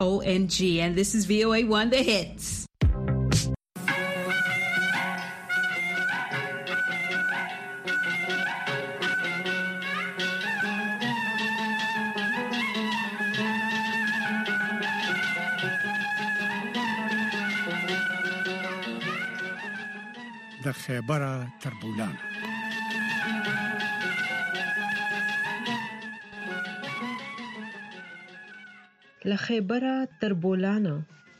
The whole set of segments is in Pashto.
ONG, and this is VOA1 The Hits. د خیبره تر بولان له خیبره تر بولانه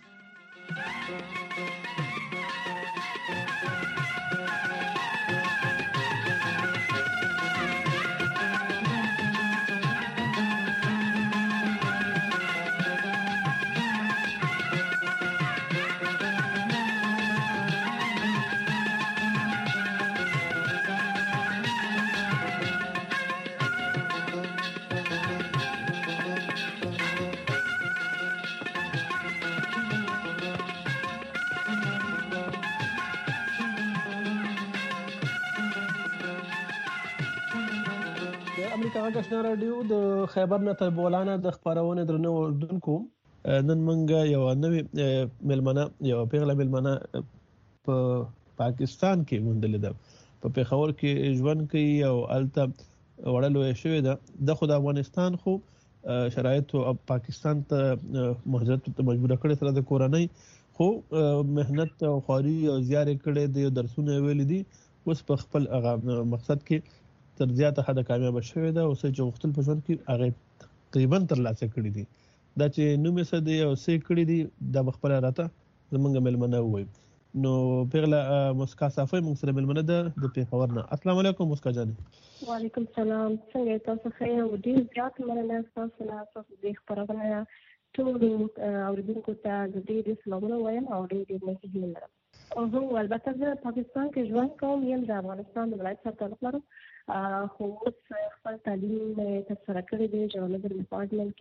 امریکا غږ رادیو د خیبر نه تر بولانه د خبرونه درنو اوردونکو نن منګه یو نوې ملمنه یو پیغله ملمنه په پاکستان کې موندل ده په پیښور کې ژوند کوي او الته وړلو شوې ده د خود افغانستان خو شرایط او پاکستان ته مهاجرت ته مجبور کړي سره د کورنۍ خو مهنت او خوري او زیار کړي د درسونه ویل دي اوس په خپل مقصد کې تر زیاته حد کامیاب شوی دا او چې وختل په ژوند کې هغه تقریبا تر لاسه کړی دي دا چې نومې څه دی او څه کړی دي د خپل راته زمونږ ملمنه وای نو پیغله مسکا صافي موږ سره ملمنه ده د پیښور نه السلام علیکم مسکا جان وعلیکم السلام څنګه تاسو ښه یو ډیر زیات مننه تاسو نه تاسو د خبرونه ټول اوریدونکو ته د دې سلامونه وایم او ډیر مننه لرم او البته زه پاکستان کې ژوند کوم یم د افغانستان د ولایت څخه تعلق لرم خو خپل تعلیم ترسره کړی دی جرنالیزم ډپارټمنټ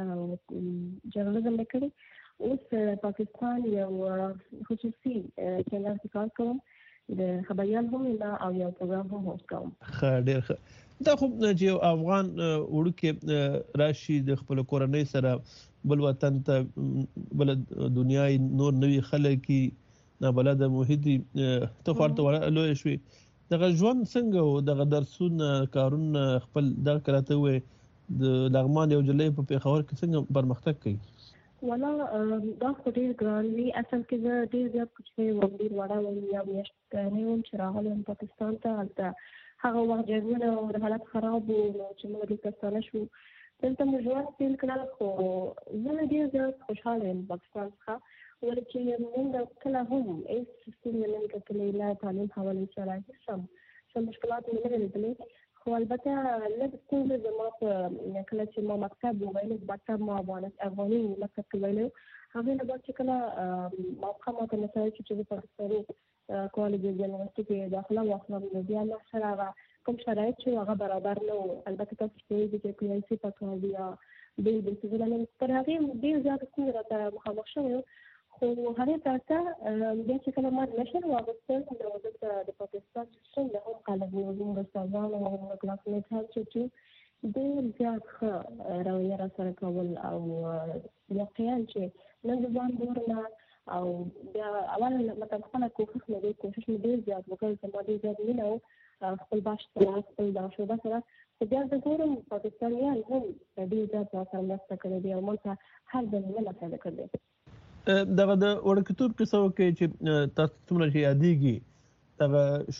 کې جرنالیزم لیکلی اوس پاکستان یو خصوصي چینل کې کار کوم د خبريال هم او یو پروګرام هم هوست کوم ډېر ښه دا خو چې افغان وړوکې راشي د خپل کورنۍ سره بل وطن ته بل دنیا نور نوي خلک کی نه بلد محیطي ته ورته ولوي شوي دغه ژوند څنګه او دغه درسونه کارونه خپل دغه کراته وي د لغمان یو جلې په پیښور کې څنګه پرمختګ کوي ولا دا خو ډیر ګران وی اصل کې زه ډیر زیات کوچنی وم ډیر وړه وم یا میاشت نه وم چې راغلم پاکستان ته هلته هغه وخت جګړه او د حالت خراب وو چې موږ د پاکستان شو دلته مو ژوند پیل کړل خو زه ډیر زیات خوشاله یم پاکستان څخه ولکه موږ کله هم هیڅ ستونزه نه کتلې نه تعلیم حواله سره سم مشکلات نه لرلې خو البته لږ ستونزه زما په کله چې ما مکتب وویل مکتب ما افغاني مکتب کې ویل هغه نه بعد چې کله موقع ما ته نصیحت چې په پاکستاني کالج د یونیورسيټي کې داخله واخلم نو بیا ما سره کوم شرایط چې هغه برابر نه وو البته تاسو چې کلیسي پکې بیا د څه نه پر هغه ډیر زیات ستونزې راته مخامخ شوم خو هغه تاسو بیا چې کله ما نشر واغستل د پاکستان څخه له هم خلک موږ ستاسو او کلاس میټ هم چې ډیر زیات راوي را سره کول او واقعا چې نن ځان دورنه او بیا اول مطلب خپل کوشش مې ډیر زیات وکړ چې ما ډیر زیات نه خپل باش سره خپل د شوبه سره بیا د ګورم پاکستانیان هم ډیر زیات سره مرسته کړې دي او موږ هر ځل نه لاسه کړې دغه د ورکتوب کې څو کې چې تاسو څومره یادېږي دغه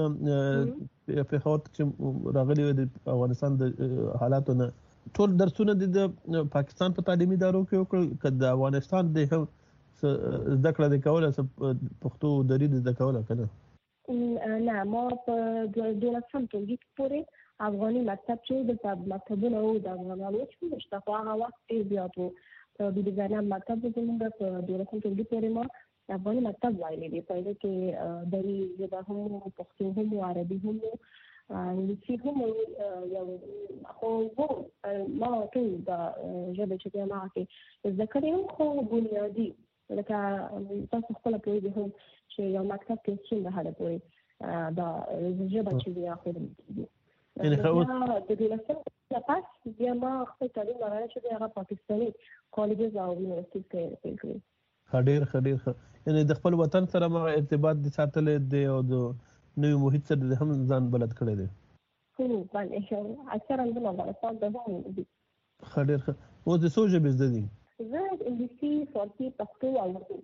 شروع په هوت چې راغلي د افغانستان د حالاتو نه ټول درسونه د پاکستان په تعلیمي ادارو کې وکړل که د افغانستان د زده کړه د کوله پښتو دري د کوله کنه نه ما په 12 ټولګي پورې افغاني مکتب چې د مکتبونو د افغانانو چې مشتاق هغه وخت زیات وو د ډیزاین مکتب زموږ په 12 ټولګي پورې ما افغاني مکتب وایلی دی په دې کې دري ژبه هم پښتو هم عربي هم انګلیسي هم یو خو ما ټول د ژبې چې ما کې ذکر یم خو بنیادی لکه تاسو خپل پوهیږئ هم چې یو مکتب کې څنګه هدا پوهی دا ژبه چې بیا خو یعنی د دولسم نه پس بیا ما خپل تعلیم راغلی چې هغه پاکستاني کالجز او یونیورسيټیز کې پیل کړی. خډیر یعنی د خپل وطن سره ما ارتباط د ساتلې دی او د نوې محیط سره هم ځان بلد کړی دی. باندې اکثر د افغانستان د هم دي. خډیر او د څو ژبې زده دي؟ زه انګلیسي، فارسي، پښتو او اردو.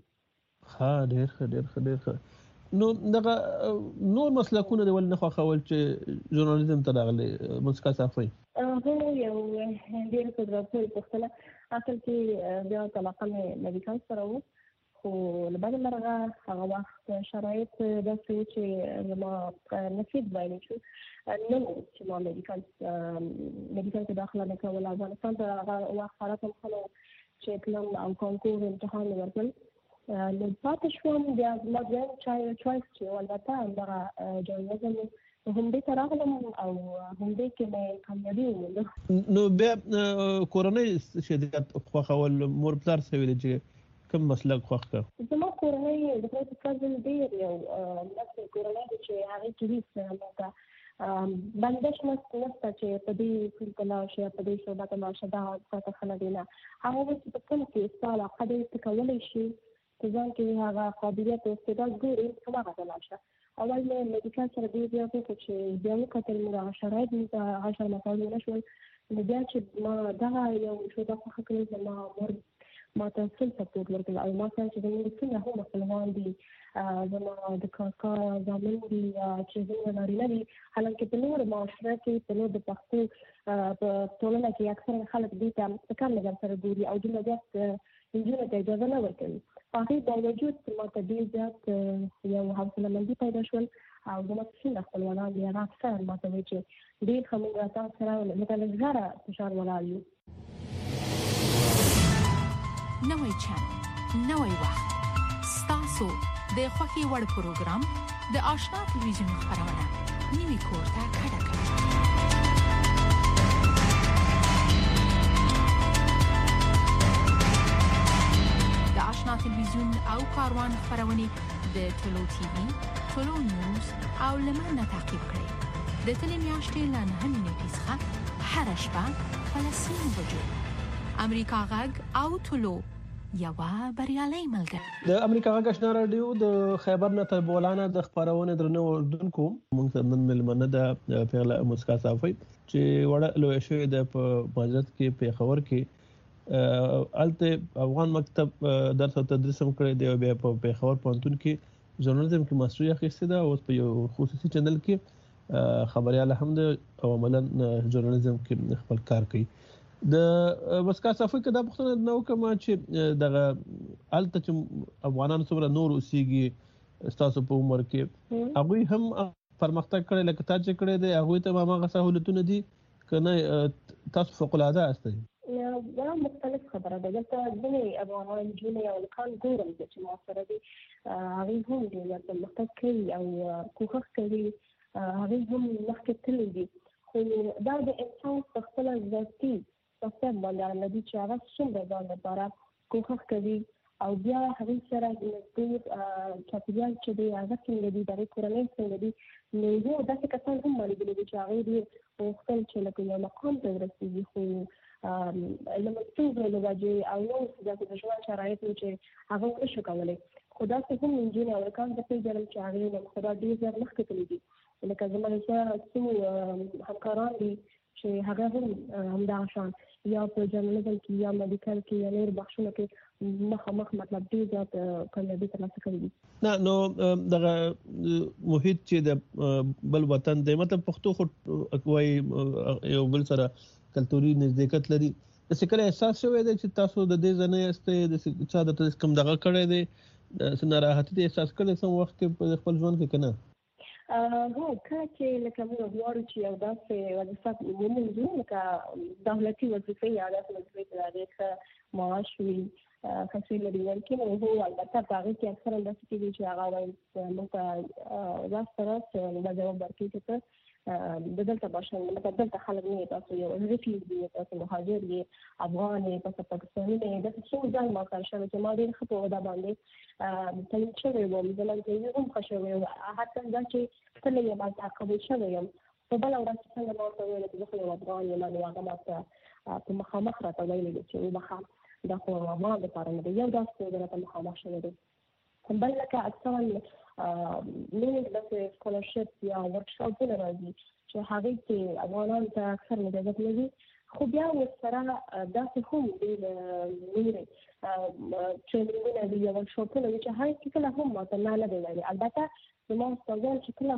خډیر نو دغه نور مسلکونه د ول نه خوښول چې ژورنالیزم ته راغلي مسکا صافي. هو یو ډېر څه درته پوښتنه اصل کې بیا طلاقه مې میډیکل سره وو، خو لبعد مرغه هغه وخت شرایط داسې و چې زما نصیب بایلې شو نه چې ما میډیکل کې داخله نه کوله. افغانستان ته هغه وخت حالت هم ښه نه و چې تلم او کانکور امتحان مې ورکړل. نو پاتې شوم بیا ما دویم چوایس چې البته همدغه ژورنالیزم همدې ته راغلم او همدې کې مې کامیابي وموندله. نو بیا کورنۍ شدت خوښول مور پلار څه ویل چې کوم مسلک خوښ کړ؟ زما کورنۍ د خپل فضل ډېر یو داسې کورنۍ ده چې هغې کې هېڅ موږ بندش نشته چې په دې فیلډ ته لاړ شي، په دې شعبه ته لاړ شي، دا تاته ښه نه دی. نه، هغه وایي چې په کوم کې ستا علاقه دی، ته کولی شي په ځان کې هغه قابلیت او استعداد ګوري، هماغه ته لاړ شه. اول مې میډیکل سره ډېر زیات وکړو چې بیا وکتل مې هغه شرایط مې ته هغه شان مساوي نه شول. نو بیا چې ما دغه یو شعبه خوښه کړې، زما مور ما ته فل سپورټ ورکړل او ما سره چې زموږ څنګه هم مسلمان دي، زما د کاکا زامن دي چې زموږ نارینه دي، حالانکه په نور معاشره کې په نور د پښتو په ټولنه کې اکثره خلک دې ته په کم نظر سره ګوري او دومره زیات نجونو ته اجازه نه ورکوي. په هغې باوجود ما ته ډېر زیات یو حوصله مندي پیدا شول او زما څنګه خپلوانان دي هغه اکثر ما ته وایي چې ډېر ښه موږ تاسو سره لکه له زړه فشار ولاړ یو. نوی چینل، نوی وخت، ستاسو د خوښې وړ پروګرام د آشنا تلویزیون خپرونه نوی کور ته کډه کړه. د آشنا تلویزیون او کاروان خپرونې د ټولو ټي وي، ټولو نیوز او لمن نه تعقیب کړئ. د تلې میاشتې له 9 څخه هره شپه په 10 بجو امریکا غږ او ټولو یوه بریالۍ ملګری. د امریکا غږ آشنا رادیو د خیبر نه تر بولانه د خپرونې درنو اردوونکو موږ سره نن ملمنه د پیغله مسکا صافي چې وړه لوی شوې ده په مهاجرت کې پیښور کې الته افغان مکتب درس او تدریس هم کړی دی او بیا په پیښور پوهنتون کې ژورنالیزم کې ماستري اخیستې ده او په یو خصوصي چینل کې خبريال هم ده او عملاً ژورنالیزم کې خپل کار کوي. د مسکا صافي کې دا پوښتنه نو کوم چې دغه الته چې افغانان څومره نور اوسېږي ستاسو په عمر کې هغه هم پرمختګ کړي لکه تا چې کړي دی هغه ته هغه سہولتونه دي کنه تاسو فوق العاده استئ؟ دا مختلف خبره ده. دلته ځینې افغانان جونې او لکان ګورم چې ما سره دي هغوی هم ډېر پرمختګ کوي او کوښښ کوي، هغوی هم مخکې تللي دي، خو دا د انسان په خپله ذاتي شخصیت باندې اړه لري چې هغه څومره ځان لپاره کوښښ کوي او بیا هغوی سره نږدې چاپېریال چې دی هغه څنګه دي، د هغې کورنۍ څنګه دي. نو یو داسې کسان هم ما لیدلي دي چې هغوی ډېر غوښتل چې لکه یو مقام ته ورسېږي، خو له ستونزو له وجې او نور داسې د ژوند شرایط و چې هغه ونشو کولی. خو داسې هم نجونې او لکان زه پېژنم چې هغې نن خدا ډېر زیات مخکې تللي دي. لکه زما سره څو همکاران دي چې هغه هم همدغه شان یا په ژورنالیزم کې یا میډیکل کې یا نور بخشونه کې مخامخ مطلب ډېر زیات کامیابي ترلاسه کړې دي. نه نو دغه محیط چې د بل وطن دی مطلب پښتو خو وایي یو بل سره کلتوري نزدېکت لري، داسې کله احساس شوی دی چې تاسو د دې ځای نه یاستئ، داسې چا درته کوم دغه کړی دی، داسې ناراحتي دې احساس کړی سم وخت کې په خپل ژوند کې که نه؟ هو کله چې لکه موږ غواړو چې یو داسې وظیفه ومومو لکه دولتي وظیفې یا داسې وظیفې چې د هغې ښه معاش وي، ښه څه لري ورکړي، نو هو البته په هغې کې اکثرا داسې کېږي چې هغه وایي موږ ته راسته دا جواب ورکوي چې ته د دلته باشن مطلب دلته خلک نه یې، تاسو یو ریفیوجي یې، تاسو مهاجر یې، افغان یې، تاسو پاکستاني نه یې. داسې څو ځل ما کار شوی چې ما ډېر ښه په عهده باندې تعین شوی وم، زه له انټرویو هم ښه شوی وم، حتی دا چې کله یم هلته قبول شوی یم، په بل ورځ څنګه ما ته ویل چې خو افغان یم نو هغه ما په مخامخ راته ویل چې وبخښه دا خو افغان لپاره نه دی یو داس په دغه مخامخ شوی دی بل لکه اکثرا نوې د سکولرشپ یا ورکشاپونه راځي چې هغه کې افغانان ته اکثر مدد لري خو بیا ورسره داسې هم ډېر ټرینینګونه دي یا ورکشاپونه دي چې هغه کې کله هم ماته نه دی ویلي البته زما استادان چې کله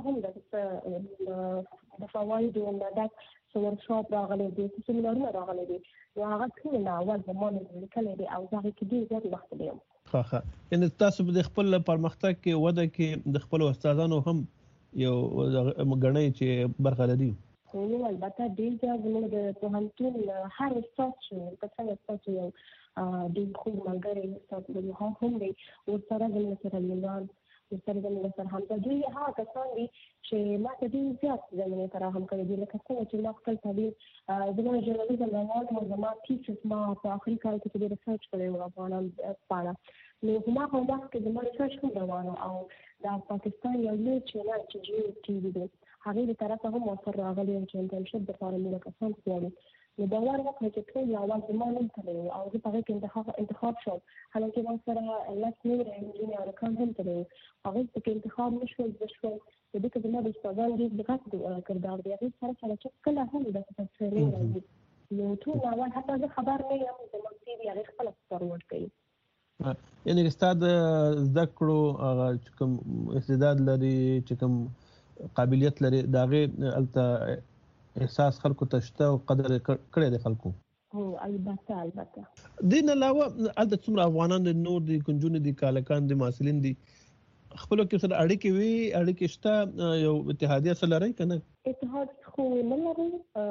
هم د فوایدو نه ډک ورکشاپ راغلی دی سیمینارونه راغلی دي نو هغه ټول نه اول زما مې لیکلی دي او هغې کې ډېر زیات وخت دی ښه یعنې تاسو د خپل پرمختګ کې وده کې د خپلو استادانو هم یو ګڼئ چې برخه لري نو البته ډېر زیات زموږ د پوهنتون هر استاد چې که څنګه ستاسو یو ډېر خوږ ملګری استاد هم دی ورسره زموږ سره میلان ورسره زموږ سره حمزه دوی هغه کسان دي چې ما ته ډېر زیات زمینې فراهم کړې دي لکه څنګه چې ما خپل تعلیم زما ژورنالیزم روان و زما تیسس ما په آخري کال کې چې ریسرچ کړی و افغانان په اړه نو هماغه وخت کې زما ریسرچ هم روان او د پاکستان یو لوی چینل چې جیو ټي وي دی هغې د طرفه هم افر راغلی چې انټرنشپ دپاره موږ کسان غواړي نو باور وکړئ چې ټول یو اول زما نوم تللی و او زه په هغې کې انتخاب شوم حالانکې ما سره لس نور نجونې هلکان هم تللی و هغوی پکې انتخاب نه شول زه شوم د دې کې زما د استادان ډېر دقت کردار دی هغې سره سره چې کله هم داسې ټرینینګ راځي نو ټول اول حتی زه خبر نه یم زما سی وي هغې خپله فارورډ کوي یعنې ستا د زده کړو هغه چې کوم استعداد لري چې کوم قابلیت لري د هغې هلته احساس خلکو ته شته او قدر کړی دی خلکو البته دې نه علاوه هلته څومره افغانان دي نور دي کنجونې دي کالکان دي محصلین دي خپلو کې سره اړیکې وي اړیکې شته یو اتحادیه سره لرئ که نه اتحاد خو نه لرو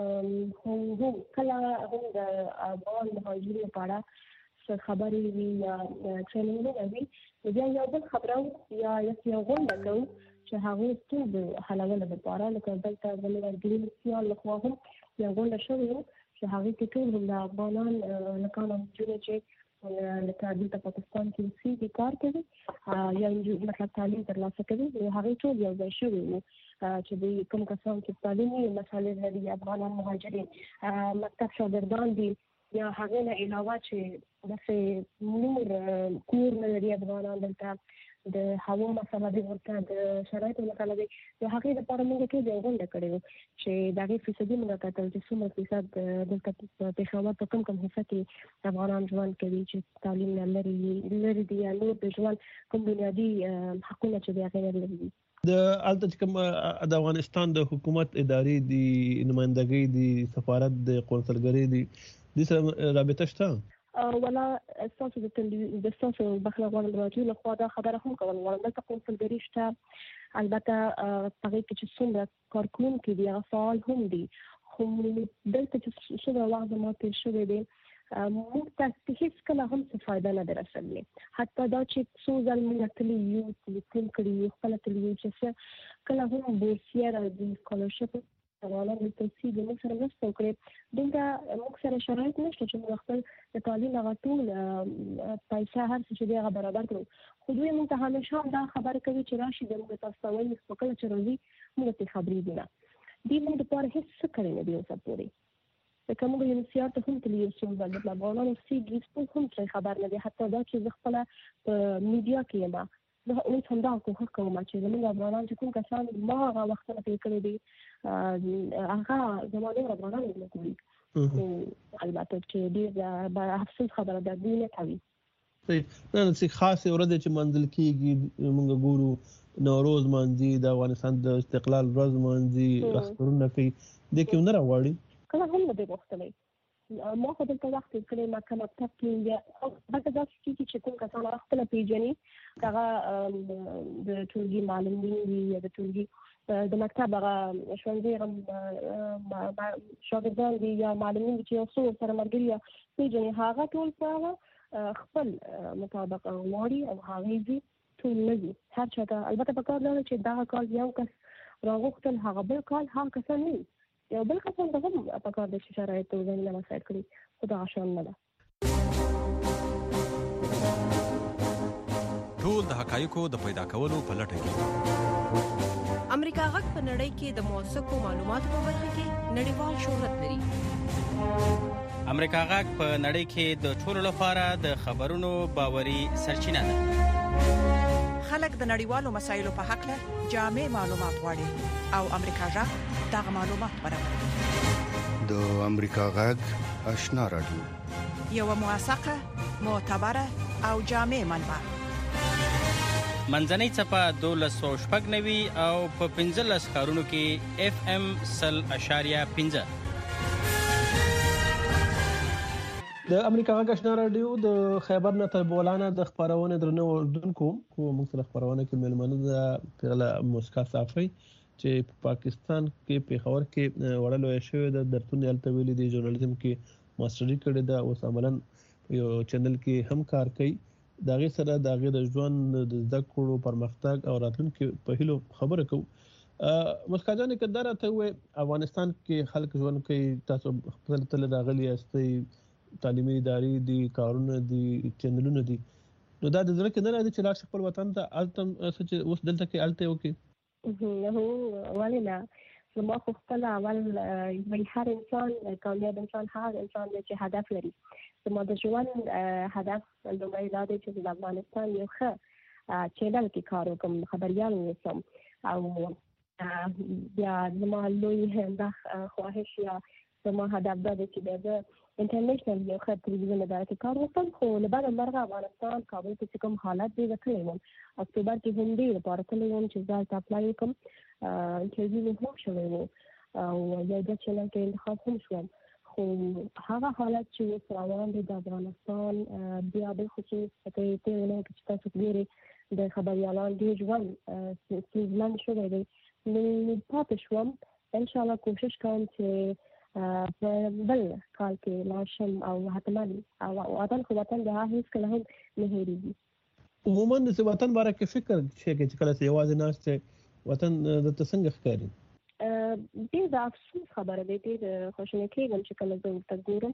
خو کله هم د افغان مهاجرینو په اړه څه خبرې وي یا ټرینینګونه وي نو بیا یو بل خبره یا یو غونډه کوو چې هغوی ستونزې حلولو دپاره لکه دلته زموږ ګرین سیال لخوا هم یو غونډه شوې وه چې هغې کې ټول هم د افغانان هلکان او نجونې چې لکه دلته پاکستان کې اوسېږي کار کوي یا مطلب تعلیم ترلاسه کوي نو هغې ټول یو ځای شوي وو چې د کوم کسان چې تعلیمي مسایل لري افغانان مهاجرین مکتب شاګردان دي یا هغې نه علاوه چې داسې نور کور نه لري افغانان دلته د هوا مسله دی ورته د شرایطو مسله دی نو هغې دپاره موږ ټول یو غونډه کړې وه چې د هغې فیصدي موږ کتل چې څومره فیصد دلته په پېښور په کوم حصه کې افغانان ژوند کوي چې تعلیم نه لرې دي یا نور د ژوند کوم بنیادي حقونه چې د هغې نه لرې دي د هلته چې کوم د افغانستان د حکومت ادارې دي نمایندګۍ دي سفارت د قونسلګرۍ دي دې سره رابطه شته ولا ستاسو د ستاسو بخښنه غواړم د راډیو لخوا دا خبره هم کول غواړم دلته قونسلګري شته البته په هغې کې چې څومره کارکوونکي دي هغه فعال هم دي خو دلته چې څومره وخت زما تېر شوی دی موږ ته هېڅ کله هم څه فایده نه ده رسولې حتی دا چې څو ځل موږ تللي یو لیکل کړي یو خپله تللي یو چې څه کله هم بورسیه راځي سکالرشپ افغانان دلته اوسېږي موږ سره مرسته وکړې دلته موږ سره شرایط نشته چې موږ خپل د تعلیم هغه ټول پیسه هر څه چې دی هغه برابر کړو خو دوی موږ ته همیشه دا خبره کوي چې راشي د موږ تاسو ته وایي په کله چې راځي موږ ترې خبرېږي نه دوی موږ دپاره هېڅ څه کړی نه دي اوسه پورې لکه موږ یونیسیار ته هم تللي یو څو ځل د افغانان اوسېږي موږ هم ترې خبر نه دی حتی دا چې زه خپله په میډیا کې یم زه اوس همدغه کوښښ کوم چې زموږ افغانان چې کوم کسان ما هغه وختونه تېر کړي دي هغه زما نور افغانان نه کوي البته چې ډېر افسوس خبره ده دوی نه کوي نه څه خاصې ورځې چې منځل کېږي موږ ګورو نوروز مانځي د افغانستان د استقلال ورځ مانځي اخترونه کوي دې کې نه راغواړي کله هم نه دی غوښتلی ما خو دلته وخت تېر کړی ما که مکتب کې یا هلته داسې کېږي چې کوم کسان هغه خپله پېژني هغه د ټولګي معلمین وي یا د ټولګي د مکتب هغه ښوونځي شاګردان دي یا معلمین دي چې یو څو ورسره ملګري یا پېژني هغه ټول په هغه خپل مطابق غواړي او هغې ځي ټول نه ځي هر چا ته البته په کار دا ده چې دغه کال یو کس راغوښتل هغه بل کال هغه کسان نه یو بل کسان ته هم په کار دی چې شرایط او زمینه مساعد کړي خو دغه شان نه ده ټول د حق حقایقو د پیدا کولو په لټه کې. امریکا غږ په نړۍ کې د موثقو معلوماتو په برخه کې نړیوال شهرت لري. امریکا غږ په نړۍ کې د ټولو لپاره د خبرونو باوري سرچینه ده. خلک د نړیوالو مسایلو په حق له جامع معلومات غواړي او امریکا غږ دغه معلومات برابروي. د امریکا غږ آشنا رادیو، یو موثقه، معتبره او جامع منبع. منځنۍ څپه 1290 او په 15 ښارونو کې FM 100.5. د امریکا غږ آشنا رادیو د خیبر نه تر بولانه د خبرونه درنو اوردونکو کوم موږ سره خبرونه کې ملمنه د پیغله مسکا صافي چې په پاکستان کې پیښور کې وړلو شوی د درتون التویلی د ژورنالیزم کې ماستري کړې ده او عملاً یو چینل کې هم کار کوي. داغه سره داغه د ژوند د زده کړو پرمختګ او راتلونکو په هیلو خبره کوو. مسکا جان کدار ته وې افغانستان کې خلک ژوند کوي، تاسو خپل تل راغلي استي تعلیمي ادارې دي، کارونه دي، چینلونه دي، نو دا د زړه کې نه راځي چې لاړ خپل وطن ته التم چې اوس دلته کې الته وکي. هو ولنا زما خو خپل اول هر انسان کامیاب انسان هغه انسان دی چې هدف لري. زما د ژوند هدف لومړی دا دی چې د افغانستان یو ښه چینل کې کار وکړم، خبريال اوسم، او بیا زما لوی خواهش یا زما هدف دا دی چې د انټرنیشنل یو ښه تلویزیون اداره کې کار وکړم. خو له بعد مرغه افغانستان کابل کې کوم حالت دی کړی وم، اکتوبر کې هم دی لپاره تللی وم چې ځای ته اپلای وکړم، انټرویو هم شوی و او یو د چینل کې انتخاب هم شوم. خو هغه حالت چې اوس روان دی د افغانستان بیا د خصوص په تیونه کې چې تاسو ګورئ د خبريالان ډېر ژوند ستونزمن شوی دی. نو پاتې شوم، انشاءالله کوشش کوم چې په بل کال کې لاشم او حتما او وطن خو وطن د هیڅ کله هم نه هېریږي. عموما د وطن باره کې فکر چې کله یوازې ناشته وطن د څنګه ښکاري؟ ډېر د افسوس خبره ده، ډېر خوشاله کېږم چې کله زه ورته ګورم.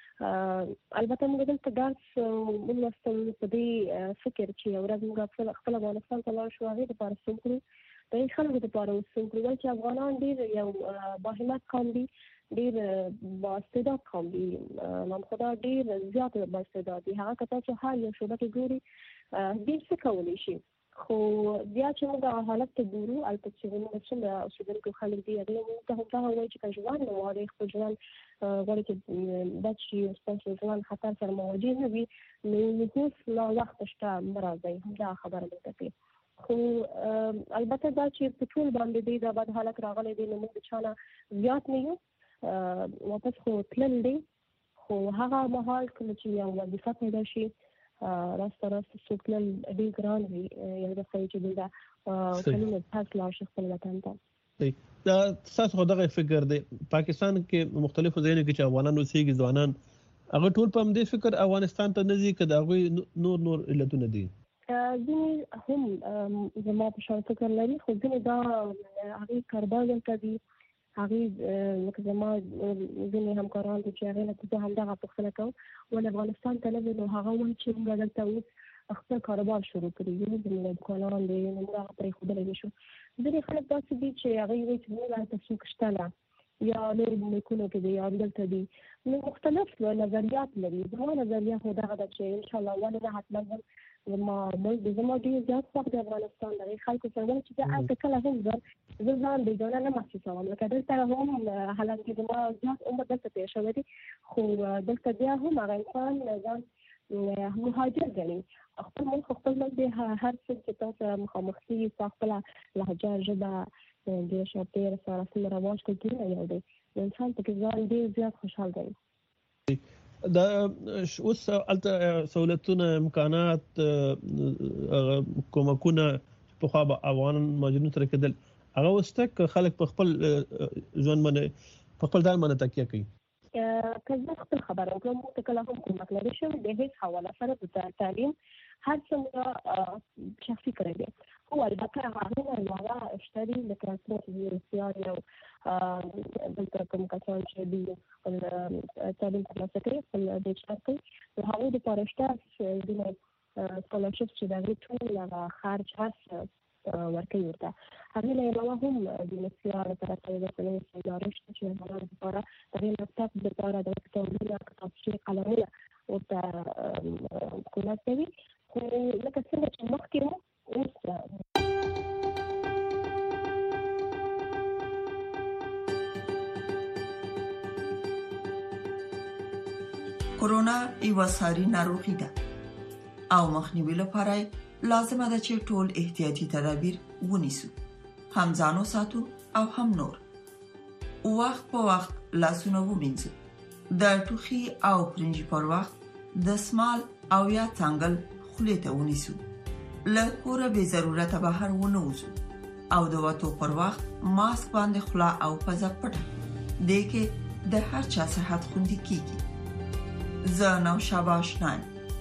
البته موږ دلته درس ولوستل په دې فکر چې یو ورځ موږ خپل افغانستان ته لاړ شو، هغې دپاره څه وکړو، د خلکو دپاره اوس څه وکړو، چې افغانان ډېر یو باهمت قوم دي، ډېر بااستعداد قوم دي، نامخدا ډېر زیات بااستعداد دي. هغه که تاسو هر یو شعبه کې ګوري ډېر څه کولی شي. خو بیا چې موږ حالت ته ګورو، البته چې موږ څنګه اوسېدونکي خلک دي هغې موږ ته هم دا وایي چې که ژوند نه غواړئ، خپل ژوند غواړئ چې بد شي، ستاسو ژوند خطر سره مواجه نه وي، نو اوس لا وخت شته، مه راځئ. همدا خبره موږ ته کوي. خو البته دا چې په ټول باندې دی دا بد حالت راغلی دی، نو موږ د چا نه زیات نه یو، واپس خو تلل دی. خو هغه مهال کله چې یو وظیفه پیدا شي راسته څوک تلل ډېر ګران وي، یو دفعه چې دلته کلونه پس لاړ شي خپل وطن ته. دا تاسو دغه فکر دی پاکستان کې مختلفو ځایونو کې چې افغانان اوسېږي، ځوانان هغه ټول په همدې فکر افغانستان ته نه ځي که د هغوی نور علتونه دي؟ ځینې هم زما په شان فکر لري، خو ځینې دا هغې کاروبار دلته دي، هغې لکه زما ځینې همکاران دي چې هغې نه زه همدغه پوښتنه کوم ولې افغانستان ته نه ځو، نو هغه وایي چې موږ دلته اوس خپل کاروبار شروع کړي یو، زموږ امکانان دي، نو موږ هغه پرېښودلی نه شو. ځینې خلک داسې دي چې هغوی وایي چې موږ هلته څوک شته نه، یا نورو ملکونو کې دي یا دلته دي، نو مختلف نظریات لري. زما نظریه خو دغه ده چې انشاءالله ولې نه حتما هم زما ډېر زیات خوښ د افغانستان د هغې خلکو سره ولې چې زه هلته کله هم زه ځان بېګانه نه محسوسوم، لکه دلته هم حالانکې زما زیات عمر دلته تېر شوی دی، خو دلته بیا هم هغه انسان ځان مهاجر ګڼي. خپل ملک خپل ملک دی، هر څه چې تا سره مخامخ کېږي، ستا خپله لهجه، ژبه، د شاپېر سره څومره رواج کلتورونه یو دی، انسان پکې ځان ډېر زیات خوشحال دی. دا اوس هلته سهولتونه، امکانات، کومکونه پخوا به افغان مهاجرینو سره کېدل، هغه اوس تک خلک په خپل ژوند باندې په خپل ځان باندې تکیه کوي. که زه خپل خبره وکړم، موږ ته کله هم کومک نه دی شوی د هېڅ حواله سره د تعلیم، هر څه موږ شخصي کړی دی. هو البته هغې نه علاوه شته دي، لکه څنګه چې روسیان یو دلته کوم کسان چې دوی خپل تعلیم ترلاسه کوي، خپل بیچاره کوي، نو هغوی دپاره شته ځینې سکالرشپ چې د ټول خارج هڅه ورکوي ورته هغه له علاوه هم د مسیار طرفه د سکالرشپ چې موږ لپاره د لپټاپ لپاره د کتابونو کتابچې قلمونه ورته کومه کوي خو لکه څنګه چې مخکې اوس کرونا یو ساري ناروغي ده او مخنیوي لپاره لازمه ده چې ټول احتیاطي تدابیر ونیسو هم ځانو ساتو او هم نور وخت په وخت لاسونه ومینځو د ټوخي او پرنجي پر وخت د سمال او یا څنګل خولې ته ونیسو له کوره به ضرورت بهر ونوځو او د وټو پر وخت ماسک باندې خلا او پزه پټه دې کې د هر چا صحت خوندي کیږي زه نو شاباش نایم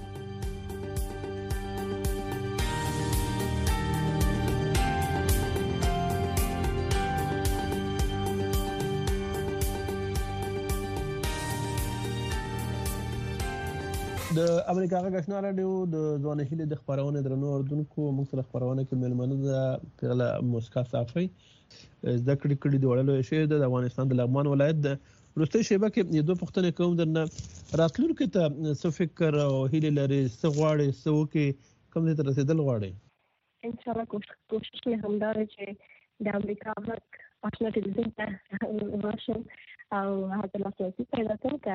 د امریکا غږ آشنا رادیو د ځوان هیله د خبرونه درنو اردوونکو موږ سره خبرونه کې ملمنه د پیغله موسکا صافي ذکر کړي د وړلو شی د افغانستان د لغمان ولایت د روستي شیبه کې یو دوه پښتنه کوم درنه راتلونکو ته څه فکر او هیله لري څه غواړي څه وکي کوم ته رسیدل غواړي ان شاء الله کوشش مې همدار چې د امریکا غږ آشنا ټلویزیون ته ورشم او هذا الأساسي فإذا كنت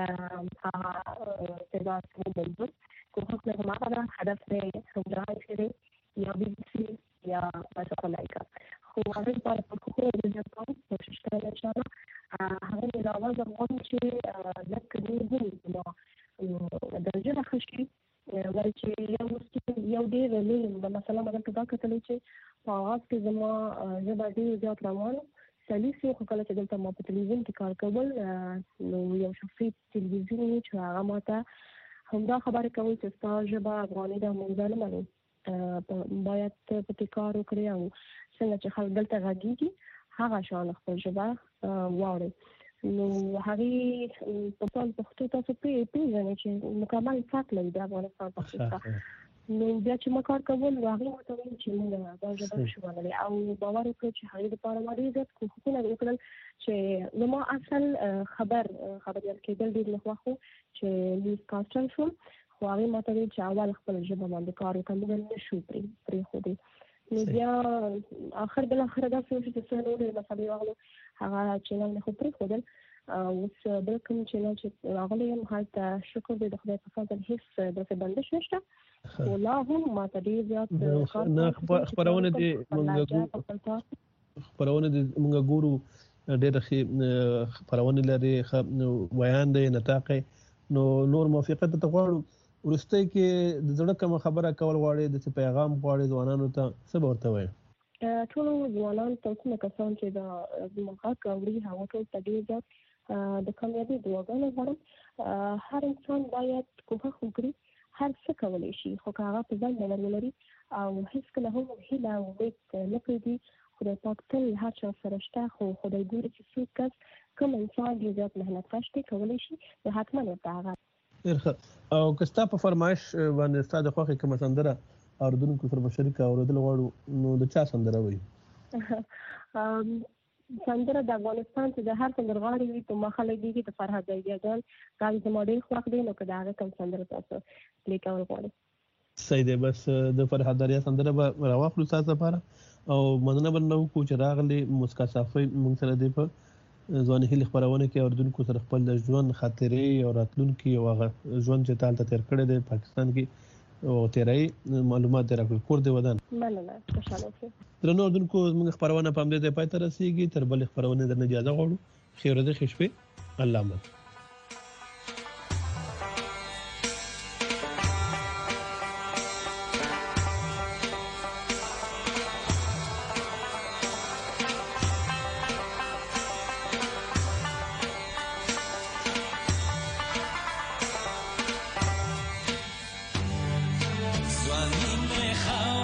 تدار موجود كوخك لهم هذا هدف رجاء شيء يا BBC يا باشقلايكا هو هذا بعد الكوخ الجزائر وشتغل إن شاء الله هذا الأواز الغني شيء لك نيجي ما درجة خشي ورچې یو ډېر لوی مثلا مګر کدا کتلې چې په اواز کې زما زبا ډېر زیات روانه سلیسي خو کله چې دلته ما په تلویزیون کې کار کول نو یو شخصي تلویزیون چې هغه ماته همدا خبره کوي چې تاسو ژبه افغاني د موږ منو باید په کار وکړي او څنګه چې خلک دلته غږیږي هغه شان خپل ژبه واوري نو هغه په پښتو تاسو پیژنئ چې مکمل فرق لري د افغانستان پښتو نو بیا چې ما کار کول هغه ماته ویل چې موږ دا ژبه شو ولې او باور وکړ چې هغه لپاره ما ډېر زیات کوښښونه وکړل چې نو ما اصل خبريال کېدل ډېر نه خوښو چې نیوز کاسټر شوم خو هغه ماته ویل چې اول خپل ژبه باندې کار وکړم موږ نه شو پرې خو دې نو بیا اخر بل اخر دا څه چې څه نو له مصابي واغلو هغه چینل نه خو پرې خودل اوس بل کوم چینل چې راغلی هم هلته شکر دې د خدای په فضل هیڅ دغه بندش نشته ولا هم ما ته زیات خبرونه دي موږ ګورو ډېر خبرونه لري بیان دی نتاقه نو نور موافقت ته غواړو ورسته کې د زړه کوم خبره کول غواړي د پیغام غواړي ځوانانو ته څه ورته وایي ټول ځوانان ټول کسان چې د مخاط کوي هغه ټول تدریجات د کامیابی دعاګانې غواړم هر انسان باید کوښښ وکړي هر څه کولای شي خو هغه په ځان باور ولري او هیڅ کله هم هیله او امید نه پرېږدي خدای پاک تل هر چا سره شته خو خدای ګوري چې څوک کس کوم انسان ډېر زیات مهنت کش دی کولی شي نو حتما ورته هغه او که ستا په فرمایش باندې ستا د خوښې کومه سندره اردوونکو سره به شریکه اورېدل غواړو نو د چا سندره وایي سندره د افغانستان چې د هر سندرغاړي وي په مخه لګېږي د فرهاد زیدي جان دا زما ډېر خوښ دی نو که د هغه کوم سندره تاسو پلې کول غواړئ صحیح دی بس د فرهاد دریا سندره به راواخلو ستاسو لپاره او مننه به وکړو چې راغلي موسکا صافي موږ سره دی په ځوان هیله خبرونه کې اردوونکو سره خپل د ژوند خاطرې او راتلونکي او ژوند چې تالته تیر کړی دی پاکستان کې او تیرای معلومات راکړل کور دی ودان مننه خوشاله اوسئ درنو اردوونکو موږ خبرونه پام دې پای ته رسیدي تر بل خبرونه درنه اجازه غواړو خیر دې خوشبه الله مل زوانی می خواه